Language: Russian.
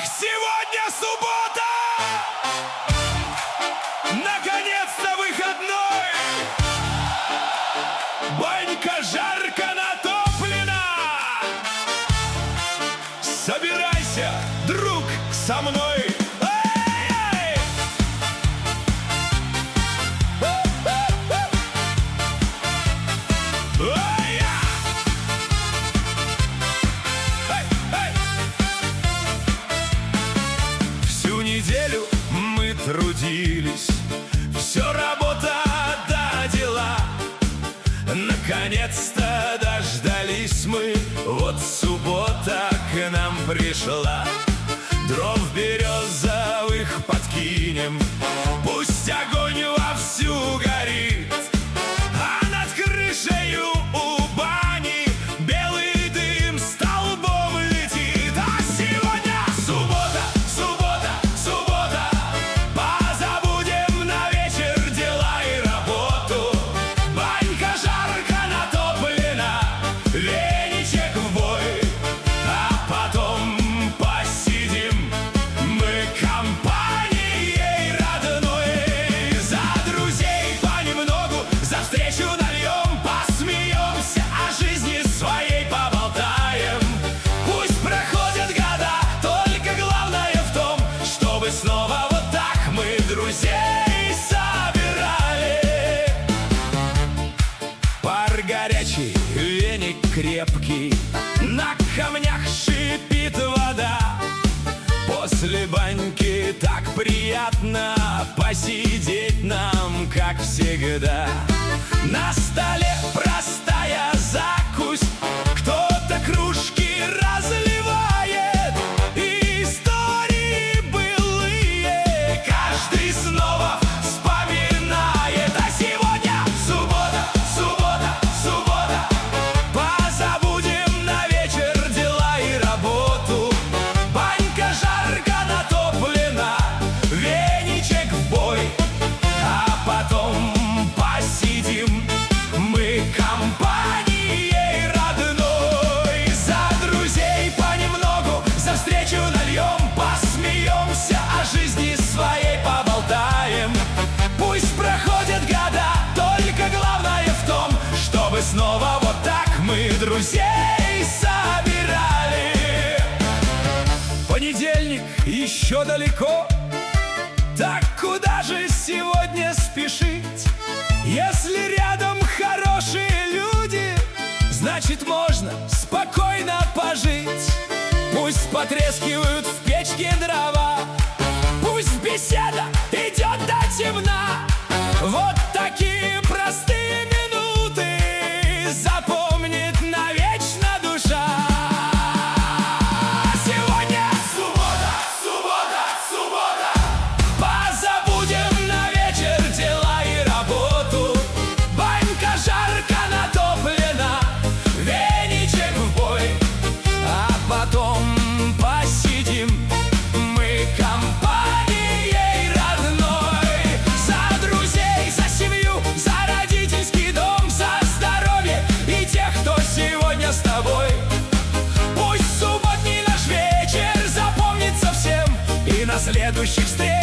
Сегодня суббота! Наконец-то выходной! Банька жарко натоплена! Собирайся, друг, со мной! Эй-эй! Эй-я! Эй-эй! Всю неделю мы трудились, все работа да дела. Наконец-то дождались мы, вот суббота к нам пришла. Дров березовых подкинем, пусть огонь вовсю горит, а над крышею у бани белый дым столбом летит. А сегодня суббота, суббота, суббота, позабудем на вечер дела и работу. Банька жарко натоплена, веничек в бой, а потом посидим мы компанией родной. За друзей понемногу, за встречу нальем, посмеемся, о жизни своей поболтаем. Пусть проходят года, только главное в том, чтобы снова вот так мы друзей собирали. Пар горячий, веник крепкий, на камнях шипит вода. После баньки так приятно посидеть нам, как всегда. На столе простая закусь, кто-то кружки разливает, и истории былые каждый снова вспоминает. А сегодня суббота, суббота, суббота, позабудем на вечер дела и работу. Банька жарко натоплена, веничек в бой, а потом посидим мы компанией родной. За друзей понемногу, за встречу нальем, посмеемся, о жизни своей поболтаем. Пусть проходят года, только главное в том, чтобы снова вот так мы друзей собирали. Понедельник еще далеко, так куда же сегодня спешить? Если рядом хорошие люди, значит можно спокойно пожить. Пусть потрескивают в печке дрова, пусть беседа идет до темна. Вот такие простые минуты запомнит навечно душа. Сегодня суббота, суббота, суббота, позабудем на вечер дела и работу. Банька жарко натоплена, веничек в бой, а потом посидим мы компанией родной. За друзей, за семью, за родительский дом, за здоровье и тех, кто сегодня с тобой. Пусть субботний наш вечер запомнится всем, и на следующих встреч